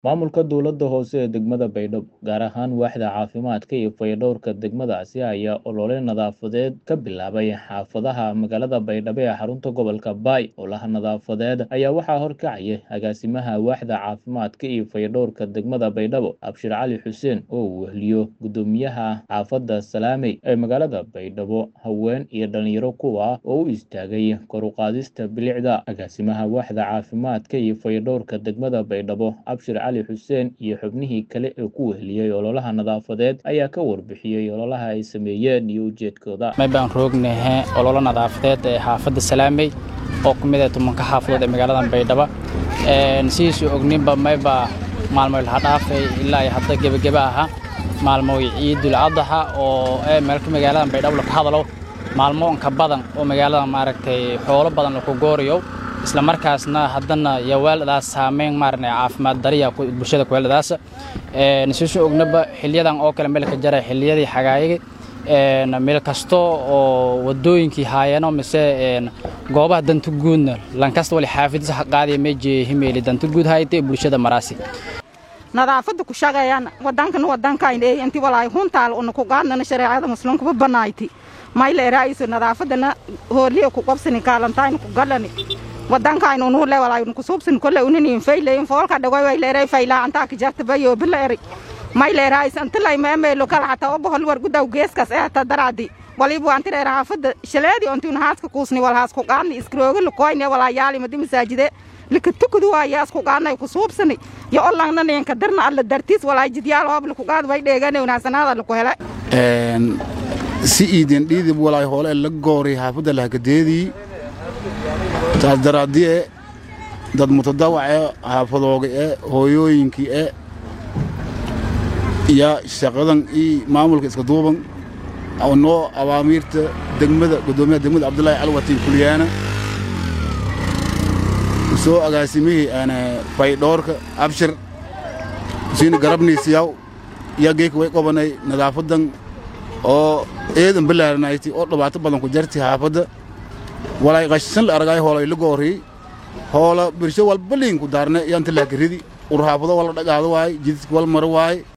Maamulka dowladda hoose ee degmada Baydhabo, gaar ahaan waaxda caafimaadka iyo fayadhowrka degmadaasi ayaa olole nadaafadeed ka bilaabay xaafadaha magaalada Baydhabo ee xarunta gobolka Bay. Ololaha nadaafadeed ayaa waxaa horkacaya agaasimaha waaxda caafimaadka iyo fayadhowrka degmada Baydhabo, Abshir Cali Xuseen, oo uu weheliyo gudoomiyaha xaafadda Salaamey ee magaalada Baydhabo, haween iyo dhalinyaro kuwa oo u istaagay kor u qaadista bilicda. Agaasimaha waaxda caafimaadka iyo fayadhowrka degmada Baydhabo, Abshir Cali Xuseen, iyo xubnihii kale ee ku weheliyay ololaha nadaafadeed ayaa ka warbixiyay ololaha ay sameeyeen iyo ujeedkooda. Baan roognahay ololo nadaafadeed ee xaafadda Salaamey oo kamid ah tumanka xaafadood ee magaalada Baydhabo. Sidii ogninba maalmo la dhaafay ilaa hadda gabagaba aha maalmo Ciidul Adha oo meel ka magaalada Baydhabo la hadalo maalmo ka badan oo magaalada maaragtay xoolo badan la ku gooriyo isla markaasna haddana yawaaladaas saameyn caafimaad dariya bulshada ku weeladaas sidii ognaba xiliyadan oo kale meel ka jaray xiliyadii xagaayay meel kasto oo wadooyinkii haayano mise goobaha danta guudna lankasta wali xaafidisa qaadiye meejii himeeli danta guud haytay bulshada maraasi nadaafada ku shaqeeyaan wadanka intii walaay huntaal oo ku qaadnana shariicada muslimka ba banaaytay mayle raayis nadaafadana hooliye ku qabsani kaalantaan ku galani wadanka inuu le walaay ku suubsan kale unini fayleen foolka dhagay way leeray fayla anta ka jarta bayo bileeri mayle raayis anta lay meelo kala hata oo bohol war gudaw geeskas ee ta daraadi waliba waan tiray xaafada shaleedi intuu haaska kuusni wal haas ku qaadni iskrooga la koyne walaayaali madi masaajide لكتكدو ويا اسكو قانا كسوبسني يا الله نن كدرنا على درتيس ولا جديال هوب لكو قاد way dheegan una sanada la ku helay si idin dhidib walaa hoole la goori xaafada la gadeedii taadaraadii dad mutadawacay xaafadooga hooyooyinkii ya shaqadan maamulka iska duuban oo noo awaamiirta degmada gudoomiyaha degmada Abdullaahi Alwati Kuliyana soo agaasimihii ana faydhoorka Abshir siin garabniisiyaw yageek way qobanay nadaafadan oo eedan bilaarnayti oo dhibaato badan ku jarti xaafada walay qashan la aragay hoolay la goori hoola bulsho walba liin ku daarnay yanta la garidi ur xaafado wala dhagaado waay jidka wal mar waay